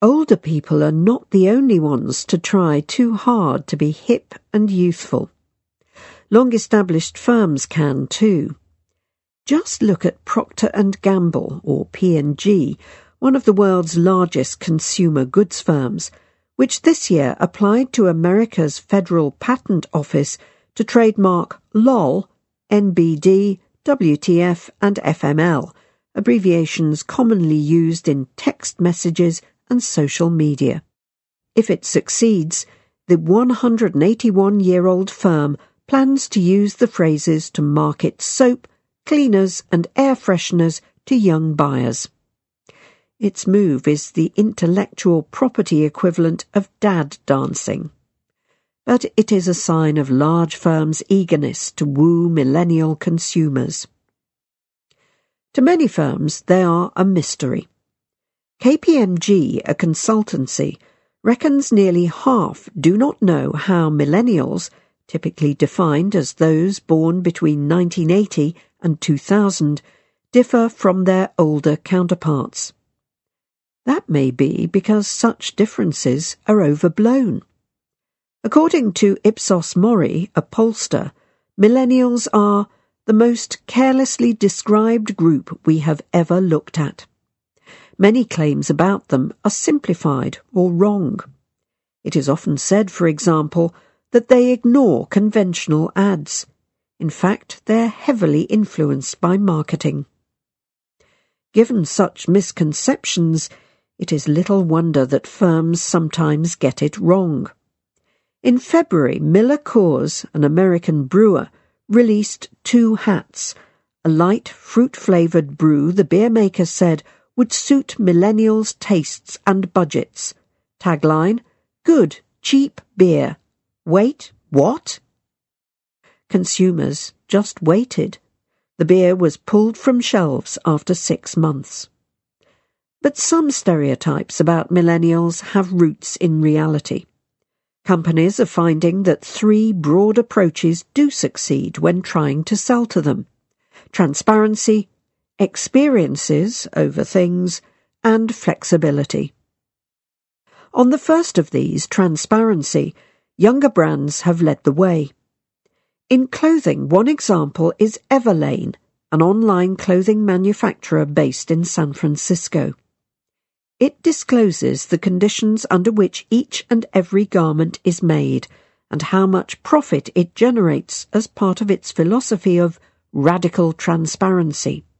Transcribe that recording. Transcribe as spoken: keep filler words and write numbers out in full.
older people are not the only ones to try too hard to be hip and youthful. Long-established firms can too. Just look at Procter and Gamble, or P and G, one of the world's largest consumer goods firms, which this year applied to America's Federal Patent Office to trademark LOL, N B D, W T F and F M L, abbreviations commonly used in text messages and social media. If it succeeds, the one hundred eighty-one-year-old firm plans to use the phrases to market soap, cleaners and air fresheners to young buyers. Its move is the intellectual property equivalent of dad dancing. But it is a sign of large firms' eagerness to woo millennial consumers. To many firms, they are a mystery. K P M G, a consultancy, reckons nearly half do not know how millennials, typically defined as those born between nineteen eighty and two thousand, differ from their older counterparts. That may be because such differences are overblown. According to Ipsos Mori, a pollster, millennials are the most carelessly described group we have ever looked at. Many claims about them are simplified or wrong. It is often said, for example, that they ignore conventional ads. In fact, they're heavily influenced by marketing. Given such misconceptions, it is little wonder that firms sometimes get it wrong. In February, Miller Coors, an American brewer, released two hats, a light fruit-flavoured brew the beer maker said would suit millennials' tastes and budgets. Tagline, "Good, cheap beer. Wait, what?" Consumers just waited. The beer was pulled from shelves after six months. But some stereotypes about millennials have roots in reality. Companies are finding that three broad approaches do succeed when trying to sell to them: transparency, experiences over things, and flexibility. On the first of these, transparency, younger brands have led the way. In clothing, one example is Everlane, an online clothing manufacturer based in San Francisco. It discloses the conditions under which each and every garment is made and how much profit it generates as part of its philosophy of radical transparency.